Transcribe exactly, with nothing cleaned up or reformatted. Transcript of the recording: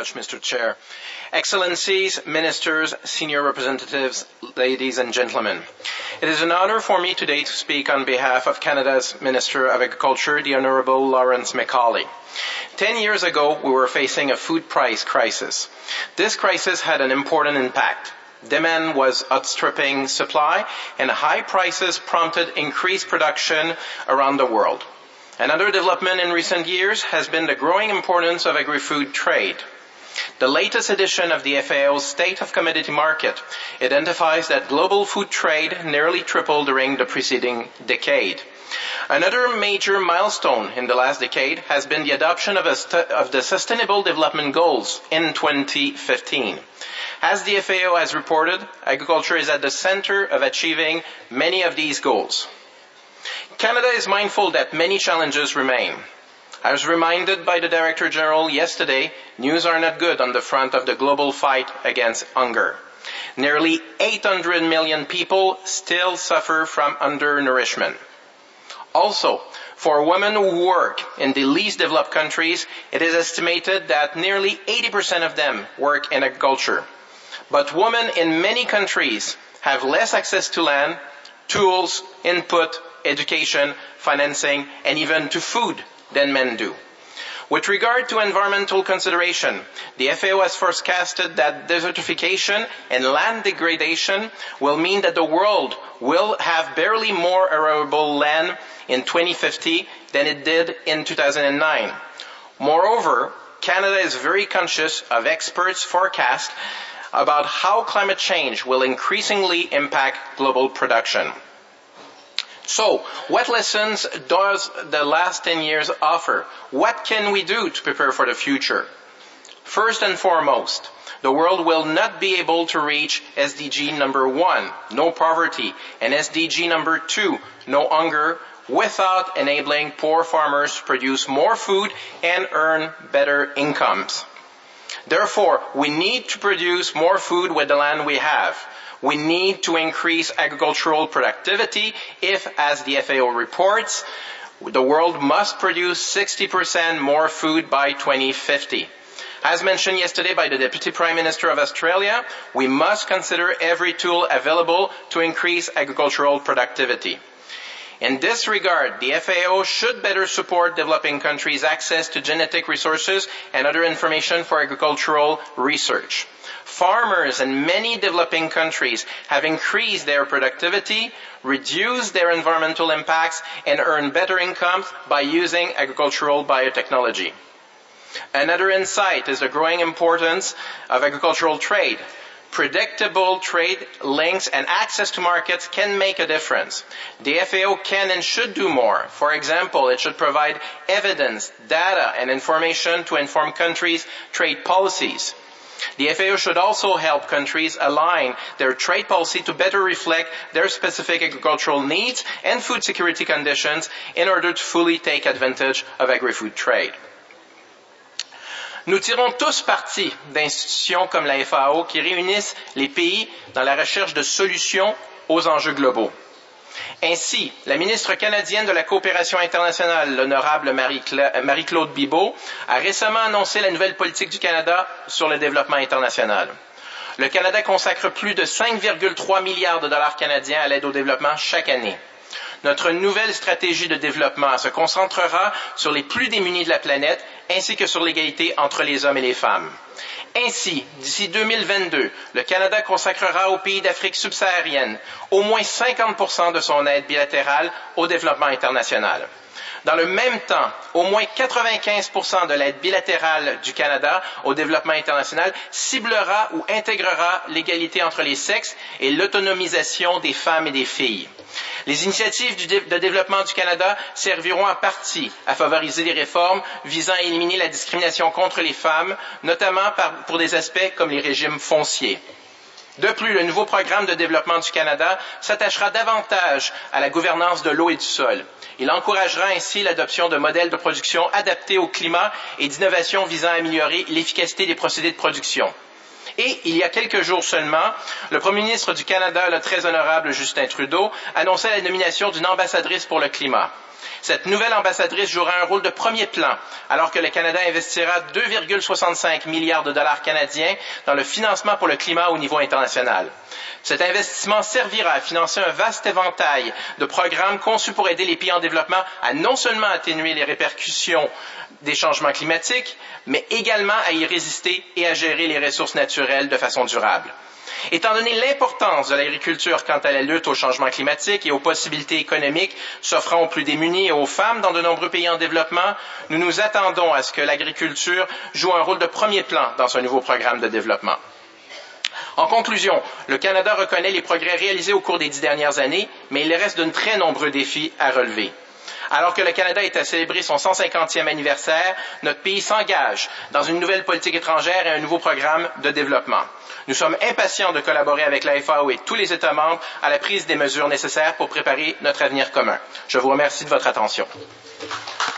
much, Mister Chair. Excellencies, ministers, senior representatives, ladies and gentlemen. It is an honor for me today to speak on behalf of Canada's Minister of Agriculture, the Honourable Lawrence MacAulay. Ten years ago, we were facing a food price crisis. This crisis had an important impact. Demand was outstripping supply, and high prices prompted increased production around the world. Another development in recent years has been the growing importance of agri-food trade. The latest edition of the F A O's State of Commodity Market identifies that global food trade nearly tripled during the preceding decade. Another major milestone in the last decade has been the adoption of, a st- of the Sustainable Development Goals in twenty fifteen. As the F A O has reported, agriculture is at the center of achieving many of these goals. Canada is mindful that many challenges remain. I was reminded by the Director General yesterday, news are not good on the front of the global fight against hunger. Nearly eight hundred million people still suffer from undernourishment. Also, for women who work in the least developed countries, it is estimated that nearly eighty percent of them work in agriculture. But women in many countries have less access to land, tools, input, education, financing, and even to food than men do. With regard to environmental consideration, the F A O has forecasted that desertification and land degradation will mean that the world will have barely more arable land in twenty fifty than it did in two thousand nine. Moreover, Canada is very conscious of experts' forecasts about how climate change will increasingly impact global production. So, what lessons does the last ten years offer? What can we do to prepare for the future? First and foremost, the world will not be able to reach S D G number one, no poverty, and S D G number two, no hunger, without enabling poor farmers to produce more food and earn better incomes. Therefore, we need to produce more food with the land we have. We need to increase agricultural productivity if, as the F A O reports, the world must produce sixty percent more food by twenty fifty. As mentioned yesterday by the Deputy Prime Minister of Australia, we must consider every tool available to increase agricultural productivity. In this regard, the F A O should better support developing countries' access to genetic resources and other information for agricultural research. Farmers in many developing countries have increased their productivity, reduced their environmental impacts, and earned better incomes by using agricultural biotechnology. Another insight is the growing importance of agricultural trade. Predictable trade links and access to markets can make a difference. The F A O can and should do more. For example, it should provide evidence, data, and information to inform countries' trade policies. The F A O should also help countries align their trade policy to better reflect their specific agricultural needs and food security conditions in order to fully take advantage of agri-food trade. Nous tirons tous parti d'institutions comme la F A O qui réunissent les pays dans la recherche de solutions aux enjeux globaux. Ainsi, la ministre canadienne de la Coopération internationale, l'honorable Marie-Claude Bibeau, a récemment annoncé la nouvelle politique du Canada sur le développement international. Le Canada consacre plus de cinq virgule trois milliards de dollars canadiens à l'aide au développement chaque année. Notre nouvelle stratégie de développement se concentrera sur les plus démunis de la planète ainsi que sur l'égalité entre les hommes et les femmes. Ainsi, d'ici deux mille vingt-deux, le Canada consacrera aux pays d'Afrique subsaharienne au moins cinquante pour cent de son aide bilatérale au développement international. Dans le même temps, au moins quatre-vingt-quinze pour cent de l'aide bilatérale du Canada au développement international ciblera ou intégrera l'égalité entre les sexes et l'autonomisation des femmes et des filles. Les initiatives de développement du Canada serviront en partie à favoriser des réformes visant à éliminer la discrimination contre les femmes, notamment par, pour des aspects comme les régimes fonciers. De plus, le nouveau programme de développement du Canada s'attachera davantage à la gouvernance de l'eau et du sol. Il encouragera ainsi l'adoption de modèles de production adaptés au climat et d'innovations visant à améliorer l'efficacité des procédés de production. Et, il y a quelques jours seulement, le Premier ministre du Canada, le très honorable Justin Trudeau, annonçait la nomination d'une ambassadrice pour le climat. Cette nouvelle ambassadrice jouera un rôle de premier plan, alors que le Canada investira deux virgule soixante-cinq milliards de dollars canadiens dans le financement pour le climat au niveau international. Cet investissement servira à financer un vaste éventail de programmes conçus pour aider les pays en développement à non seulement atténuer les répercussions des changements climatiques, mais également à y résister et à gérer les ressources naturelles de façon durable. Étant donné l'importance de l'agriculture quant à la lutte au changement climatique et aux possibilités économiques s'offrant aux plus démunis et aux femmes dans de nombreux pays en développement, nous nous attendons à ce que l'agriculture joue un rôle de premier plan dans ce nouveau programme de développement. En conclusion, le Canada reconnaît les progrès réalisés au cours des dix dernières années, mais il reste de très nombreux défis à relever. Alors que le Canada est à célébrer son cent cinquantième anniversaire, notre pays s'engage dans une nouvelle politique étrangère et un nouveau programme de développement. Nous sommes impatients de collaborer avec la F A O et tous les États membres à la prise des mesures nécessaires pour préparer notre avenir commun. Je vous remercie de votre attention.